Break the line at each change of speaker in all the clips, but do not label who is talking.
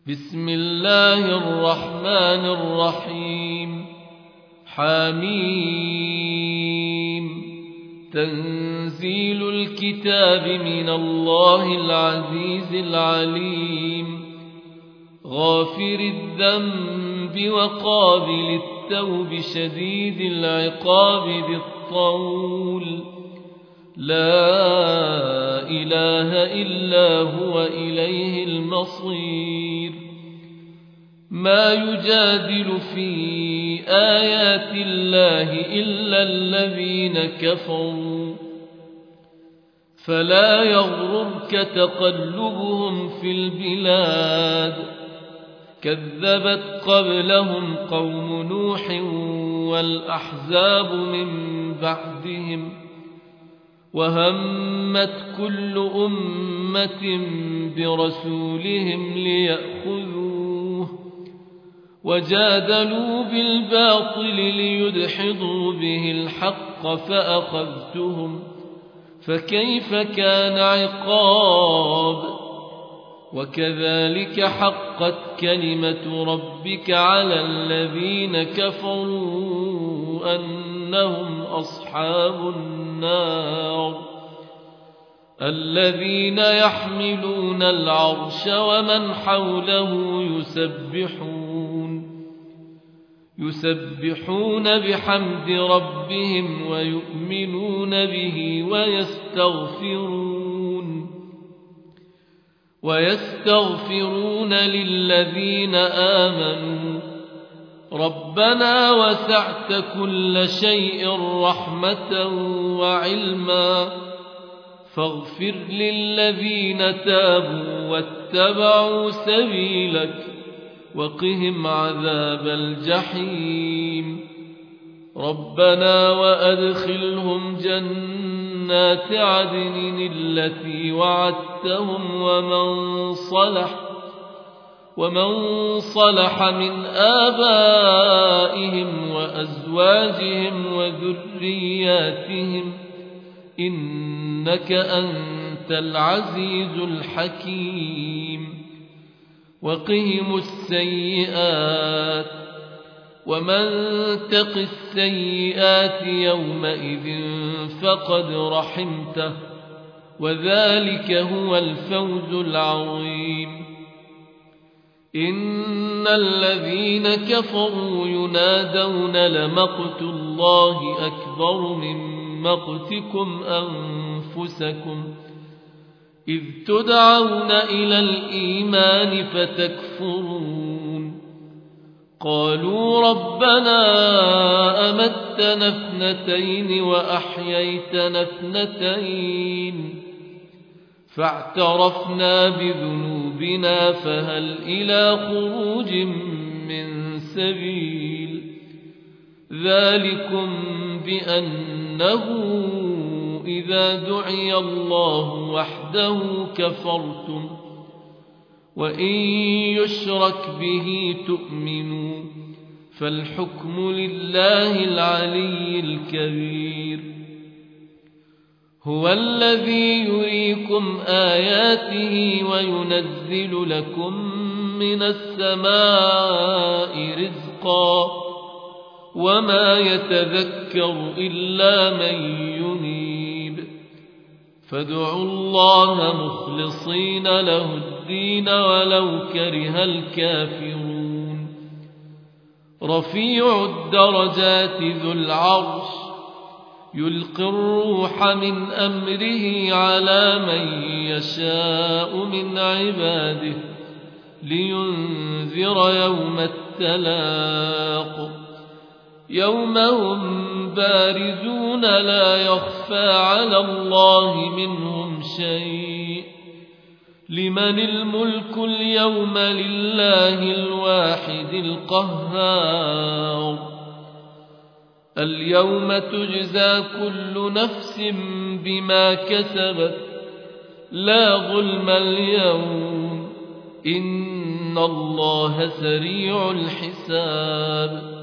بسم الله الرحمن الرحيم. حميم. تنزيل الكتاب من الله العزيز العليم، غافر الذنب وقابل التوب شديد العقاب ذي الطول، لا إله إلا هو إليه المصير. ما يجادل في آيات الله إلا الذين كفروا، فلا يغررك تقلبهم في البلاد. كذبت قبلهم قوم نوح والأحزاب من بعدهم، وهمت كل أمة برسولهم ليأخذوه، وجادلوا بالباطل ليدحضوا به الحق فأخذتهم، فكيف كان عقاب. وكذلك حقت كلمة ربك على الذين كفروا أنهم أصحاب النار، الذين يحملون العرش ومن حوله يسبحون بحمد ربهم ويؤمنون به ويستغفرون للذين آمنوا ربنا وسعت كل شيء رحمة وعلما، فاغفر للذين تابوا واتبعوا سبيلك وقهم عذاب الجحيم. ربنا وأدخلهم جنات عدن التي وعدتهم ومن صلح من آبائهم وأزواجهم وذرياتهم، إنك أنت العزيز الحكيم. وقهم السيئات، ومن تق السيئات يومئذ فقد رحمته، وذلك هو الفوز العظيم. إن الذين كفروا ينادون لمقت الله أكبر من مقتكم أنفسكم إذ تدعون إلى الإيمان فتكفرون. قالوا ربنا أمتنا اثنتين وأحييتنا اثنتين، فاعترفنا بذنوبنا فهل إلى خروج من سبيل. ذلكم بأنه إذا دعي الله وحده كفرتم، وإن يشرك به تؤمنوا، فالحكم لله العلي الكبير. هو الذي يريكم آياته وينزل لكم من السماء رزقا، وما يتذكر إلا من ينيب. فادعوا الله مخلصين له الدين ولو كره الكافرون. رفيع الدرجات ذو العرش يلقي الروح من أمره على من يشاء من عباده لينذر يوم التلاق، يوم هم بارزون لا يخفى على الله منهم شيء. لمن الملك اليوم؟ لله الواحد القهار. اليوم تجزى كل نفس بما كسبت، لا ظلم اليوم، إن الله سريع الحساب.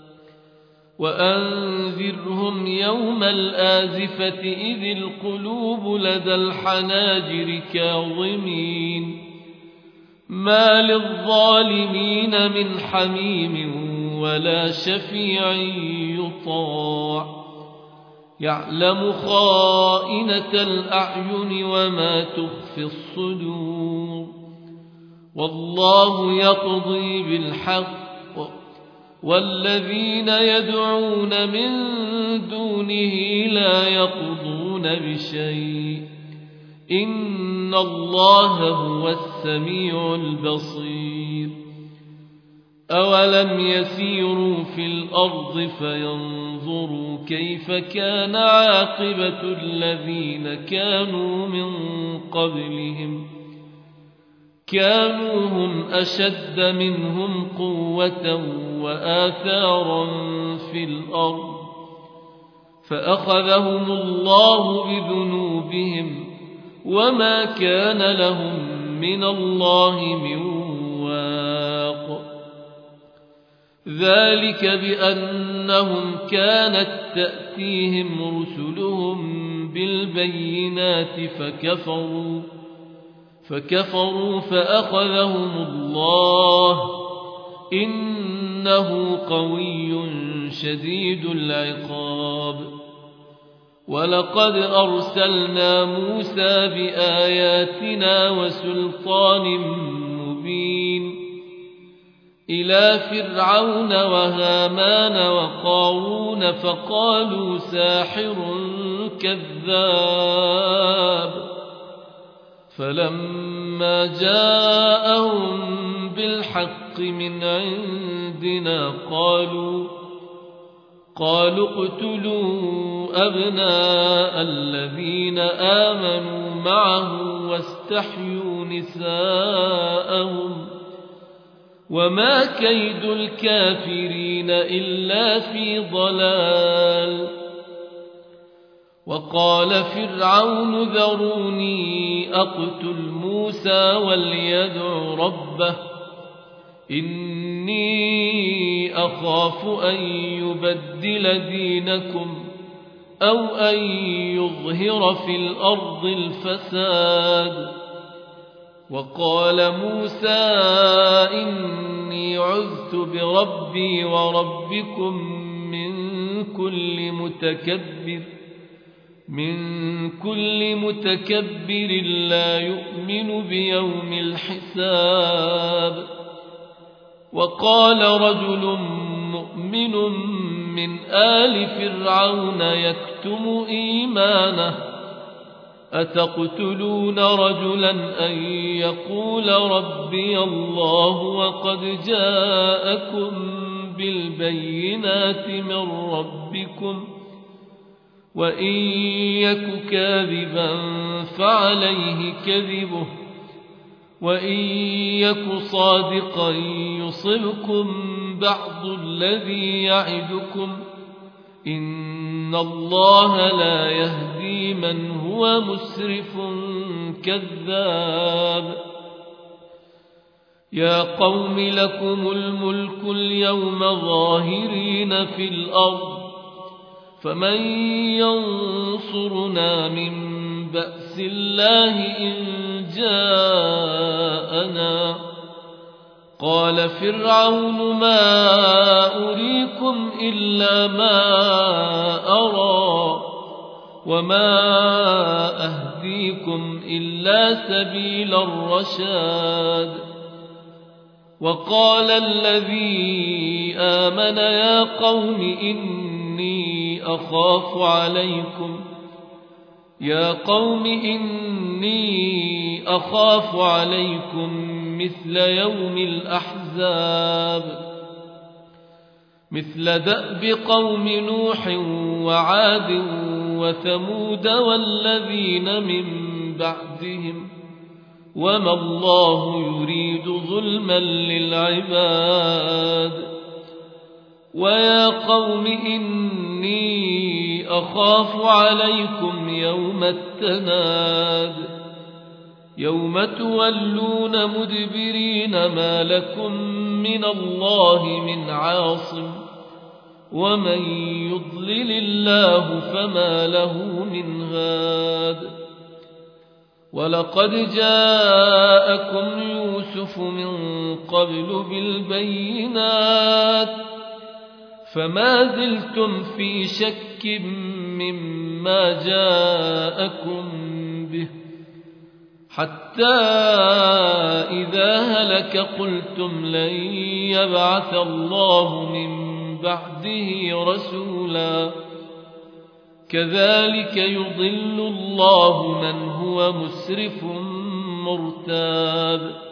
وأنذرهم يوم الآزفة إذ القلوب لدى الحناجر كاظمين ما للظالمين من حميم ولا شفيع يطاع يعلم خائنة الأعين وما تخفي الصدور والله يقضي بالحق والذين يدعون من دونه لا يقضون بشيء إن الله هو السميع البصير أولم يسيروا في الأرض فينظروا كيف كان عاقبة الذين كانوا من قبلهم كانوا هم أشد منهم قوة وآثارا في الأرض فأخذهم الله بذنوبهم وما كان لهم من الله من واق ذلك بأنهم كانت تأتيهم رسلهم بالبينات فكفروا فأخذهم الله إنه قوي شديد العقاب ولقد أرسلنا موسى بآياتنا وسلطان مبين إلى فرعون وهامان وقارون فقالوا ساحر كذاب فلما جاءهم بالحق من عندنا قالوا اقتلوا أبناء الذين آمنوا معه واستحيوا نساءهم وما كيد الكافرين إلا في ضلال وقال فرعون ذروني أقتل موسى وليدع ربه إني أخاف أن يبدل دينكم أو أن يظهر في الأرض الفساد وقال موسى إني عذت بربي وربكم من كل متكبر لا يؤمن بيوم الحساب وقال رجل مؤمن من آل فرعون يكتم إيمانه أتقتلون رجلا أن يقول ربي الله وقد جاءكم بالبينات من ربكم وإن يك كاذبا فعليه كذبه وإن يك صادقا يصبكم بعض الذي يعدكم إن الله لا يهدي من هو مسرف كذاب يا قوم لكم الملك اليوم ظاهرين في الأرض فمن ينصرنا من بأس الله إن جاءنا قال فرعون ما أريكم إلا ما أرى وما أهديكم إلا سبيل الرشاد وقال الذي آمن يا قوم إني أخاف عليكم مثل يوم الأحزاب مثل دأب قوم نوح وعاد وثمود والذين من بعدهم وما الله يريد ظلما للعباد ويا قوم إني أخاف عليكم يوم التناد يوم تولون مدبرين ما لكم من الله من عاصم ومن يضلل الله فما له من هاد ولقد جاءكم يوسف من قبل بالبينات فما زلتم في شك مما جاءكم به حتى إذا هلك قلتم لن يبعث الله من بعده رسولا كذلك يضل الله من هو مسرف مرتاب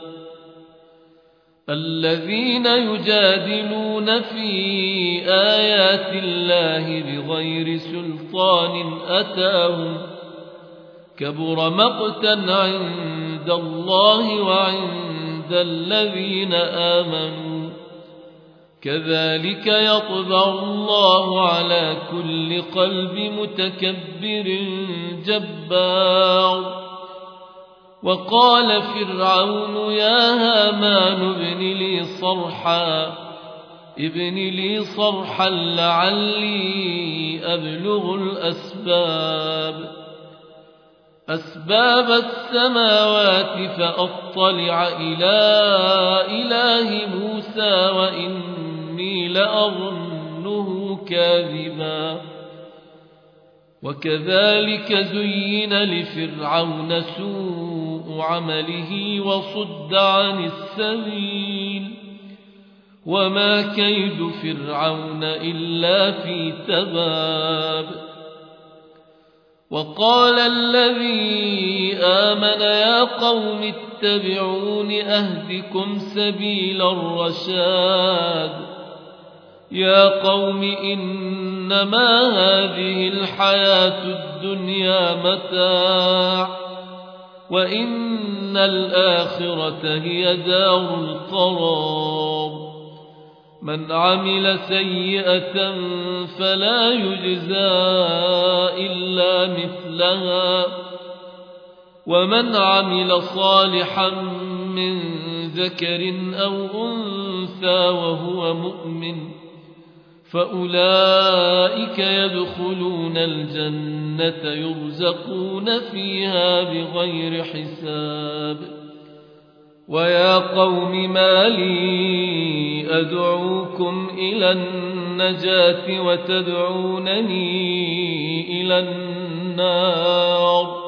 الذين يجادلون في آيات الله بغير سلطان أتاهم كبر مقتا عند الله وعند الذين آمنوا كذلك يطبع الله على كل قلب متكبر جبار وقال فرعون يا هامان ابن لي صرحا لعلي أبلغ أسباب السماوات فأطلع إلى إله موسى وإني لأظنه كاذبا وكذلك زين لفرعون سوء عمله وصد عن السبيل وما كيد فرعون إلا في تباب وقال الذي آمن يا قوم اتبعون أهدكم سبيل الرشاد يا قوم إنما هذه الحياة الدنيا متاع وإن الآخرة هي دار القرار من عمل سيئة فلا يجزى إلا مثلها ومن عمل صالحا من ذكر أو أنثى وهو مؤمن فأولئك يدخلون الجنة يرزقون فيها بغير حساب ويا قوم ما لي أدعوكم إلى النجاة وتدعونني إلى النار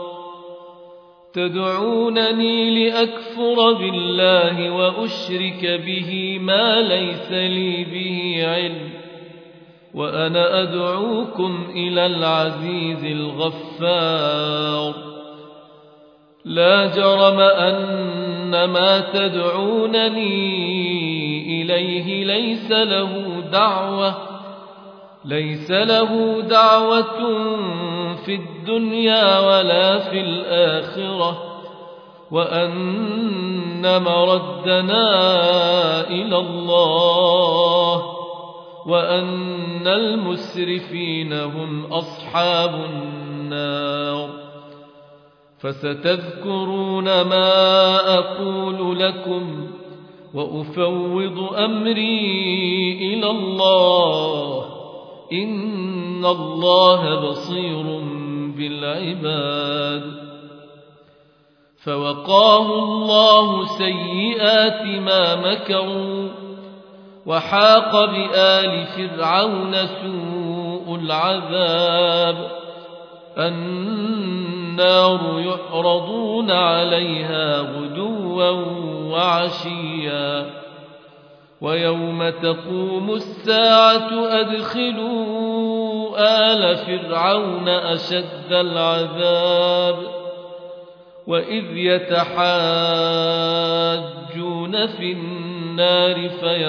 تدعونني لأكفر بالله وأشرك به ما ليس لي به علم وأنا أدعوكم إلى العزيز الغفار لا جرم أن ما تدعونني إليه ليس له دعوة في الدنيا ولا في الآخرة وأن مردنا إلى الله وأن المسرفين هم أصحاب النار فستذكرون ما أقول لكم وأفوض أمري إلى الله إن الله بصير بالعباد فوقاه الله سيئات ما مكروا وحاق بآل فرعون سوء العذاب النار يعرضون عليها غدوا وعشيا ويوم تقوم الساعة أدخلوا آل فرعون أشد العذاب وإذ يتحاجون في النار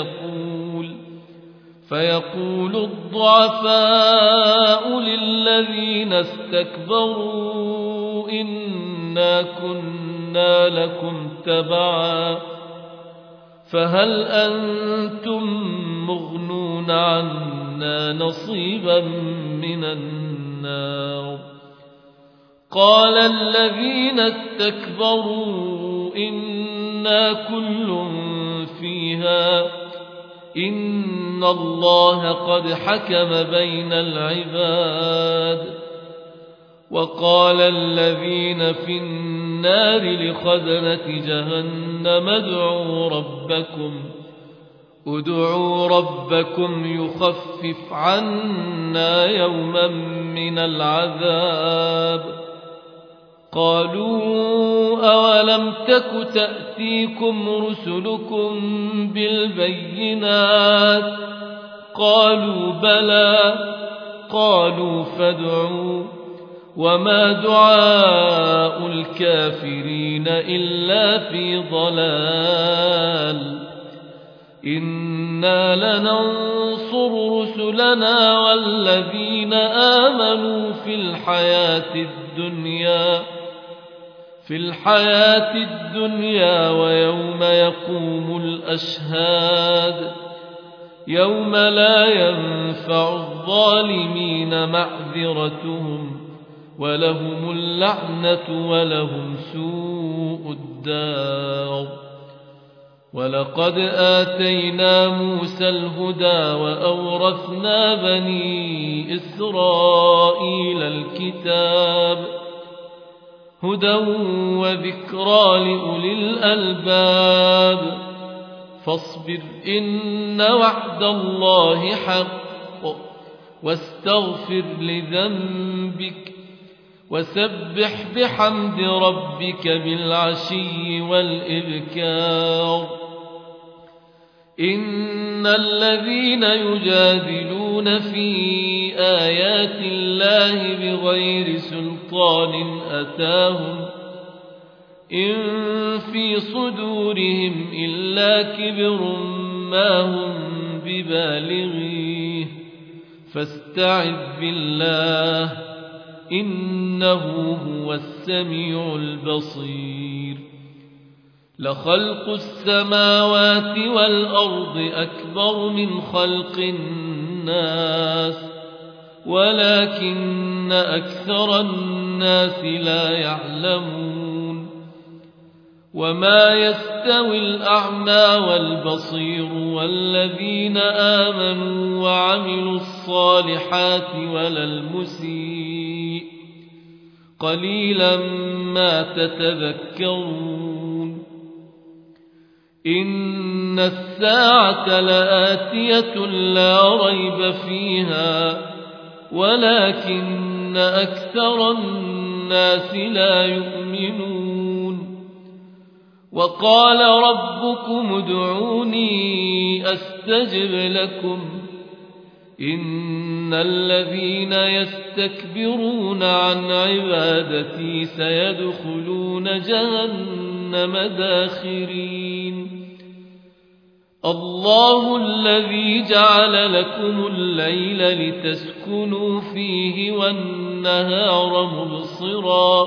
فيقول الضعفاء للذين استكبروا إنا كنا لكم تبعا فهل أنتم مغنون عنا نصيبا من النار قال الذين استكبروا إنا كل فيها إن الله قد حكم بين العباد وقال الذين في النار النار لخزنة جهنم ادعوا ربكم يخفف عنا يوما من العذاب. قالوا أولم تك تأتيكم رسلكم بالبينات؟ قالوا بلى. قالوا فادعوا. وما دعاء الكافرين إلا في ضلال. إنا لننصر رسلنا والذين آمنوا في الحياة الدنيا ويوم يقوم الأشهاد، يوم لا ينفع الظالمين معذرتهم ولهم اللعنة ولهم سوء الدار. ولقد آتينا موسى الهدى وأورثنا بني إسرائيل الكتاب هدى وذكرى لأولي الألباب. فاصبر إن وعد الله حق واستغفر لذنبك وسبح بحمد ربك بالعشي والإبكار. إن الذين يجادلون في آيات الله بغير سلطان أتاهم إن في صدورهم إلا كبر ما هم ببالغيه فاستعذ بالله إنه هو السميع البصير. لخلق السماوات والأرض أكبر من خلق الناس ولكن أكثر الناس لا يعلمون. وما يستوي الأعمى والبصير والذين آمنوا وعملوا الصالحات ولا المسيء قليلا ما تتذكرون. إن الساعة لآتية لا ريب فيها ولكن أكثر الناس لا يؤمنون. وقال ربكم ادعوني أستجب لكم إن الذين يستكبرون عن عبادتي سيدخلون جهنم داخرين. الله الذي جعل لكم الليل لتسكنوا فيه والنهار مبصرا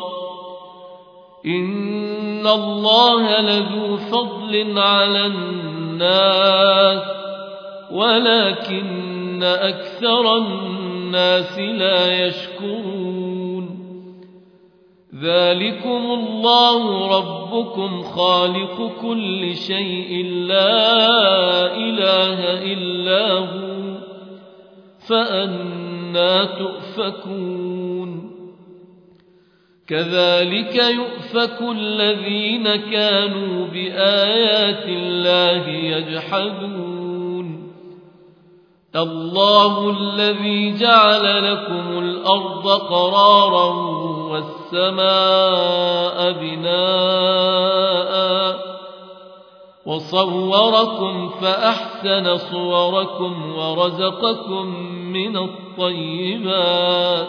إن الله لذو فضل على الناس ولكن أكثر الناس لا يشكرون. ذلكم الله ربكم خالق كل شيء لا إله إلا هو فأنى تؤفكون. كذلك يؤفك الذين كانوا بآيات الله يجحدون. الله الذي جعل لكم الأرض قرارا والسماء بناء وصوركم فأحسن صوركم ورزقكم من الطيبات.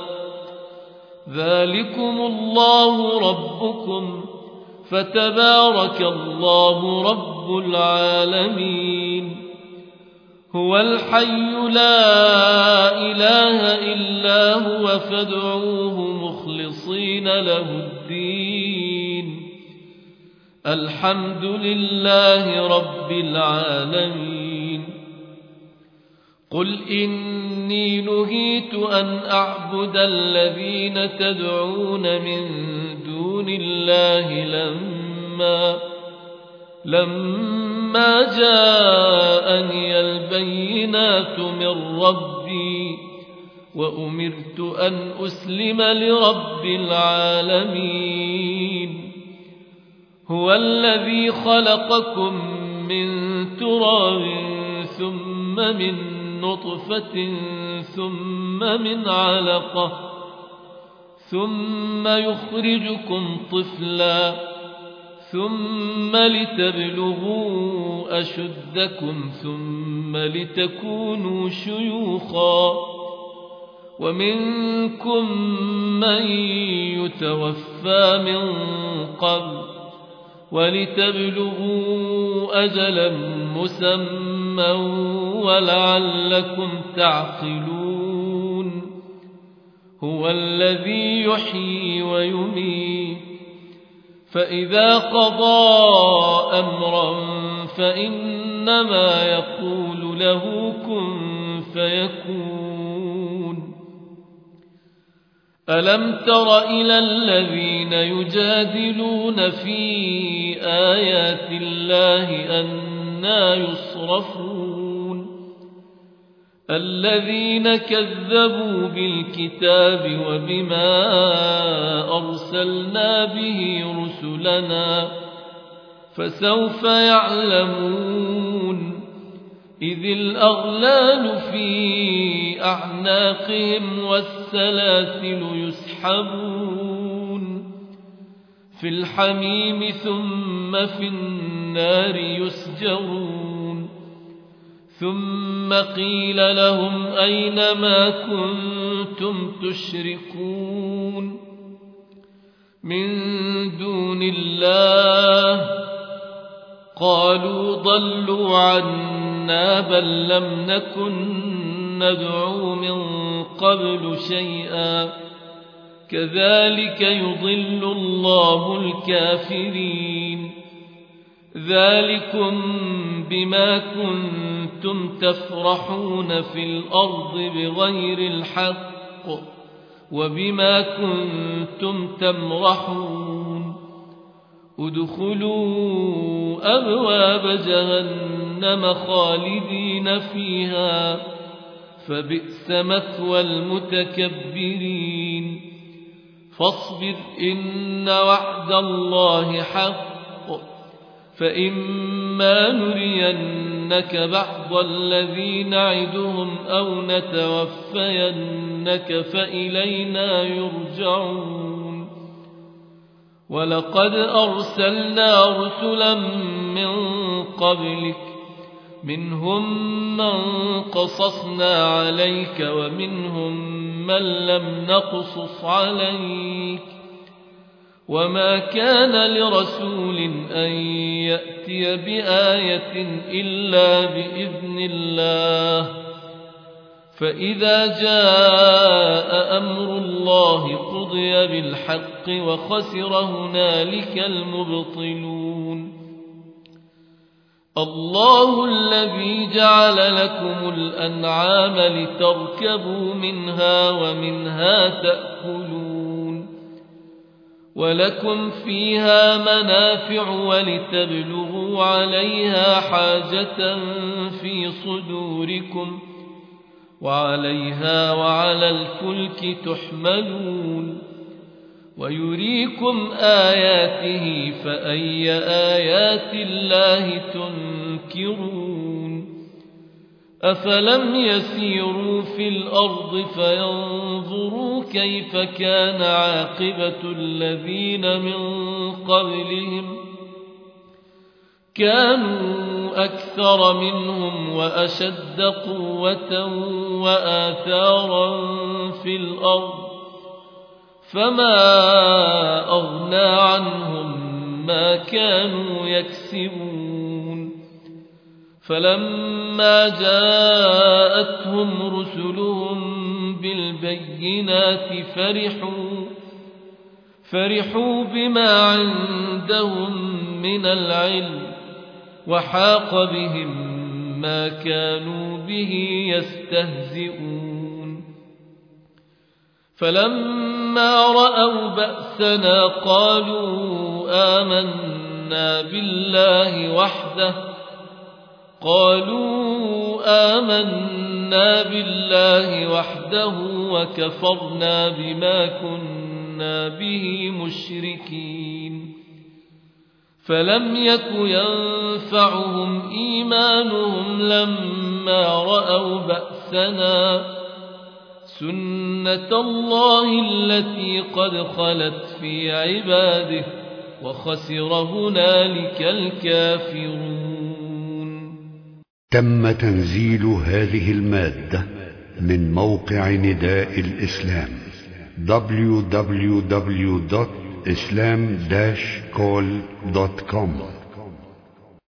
ذلكم الله ربكم فتبارك الله رب العالمين. هو الحي لا إله إلا هو فادعوه مخلصين له الدين الحمد لله رب العالمين. قل إني نهيت أن أعبد الذين تدعون من دون الله لما جاءني البينات من ربي وأمرت أن أسلم لرب العالمين. هو الذي خلقكم من تراب ثم من نطفة ثم من علقة ثم يخرجكم طفلا ثم لتبلغوا أشدكم ثم لتكونوا شيوخا ومنكم من يتوفى من قبل ولتبلغوا أجلا مسمى ولعلكم تعقلون هو الذي يحيي ويميت فإذا قضى أمرا فإنما يقول له كن فيكون ألم تر إلى الذين يجادلون في آيات الله أنى يصرفون الذين كذبوا بالكتاب وبما أرسلنا به رسلنا فسوف يعلمون إذ الأغلال في أعناقهم والسلاسل يسحبون في الحميم ثم في النار يسجرون ثم قيل لهم أين ما كنتم تشركون من دون الله قالوا ضلوا عنا بل لم نكن ندعو من قبل شيئا كذلك يضل الله الكافرين ذلكم بما كنتم تفرحون في الأرض بغير الحق وبما كنتم تمرحون ادخلوا أبواب جهنم خالدين فيها فبئس مثوى المتكبرين فاصبر إن وعد الله حق فإما نرينك بعض الذي نعدهم أو نتوفينك فإلينا يرجعون ولقد أرسلنا رسلا من قبلك منهم من قصصنا عليك ومنهم من لم نقصص عليك وما كان لرسول أن يأتي بآية إلا بإذن الله فإذا جاء أمر الله قضي بالحق وخسر هنالك المبطلون الله الذي جعل لكم الأنعام لتركبوا منها ومنها تأكلون ولكم فيها منافع ولتبلغوا عليها حاجة في صدوركم وعليها وعلى الفلك تحملون ويريكم آياته فأي آيات الله تنكرون أفلم يسيروا في الأرض فينظروا كيف كان عاقبة الذين من قبلهم كانوا أكثر منهم وأشد قوة وآثارا في الأرض فما أغنى عنهم ما كانوا يكسبون فلما جاءتهم رسلهم بالبينات فرحوا بما عندهم من العلم وحاق بهم ما كانوا به يستهزئون فلما رأوا بأسنا قالوا آمنا بالله وحده وكفرنا بما كنا به مشركين فلم يك ينفعهم إيمانهم لما رأوا بأسنا سنة الله التي قد خلت في عباده وخسر هنالك الكافرون.
تم تنزيل هذه المادة من موقع نداء الإسلام www.islam-call.com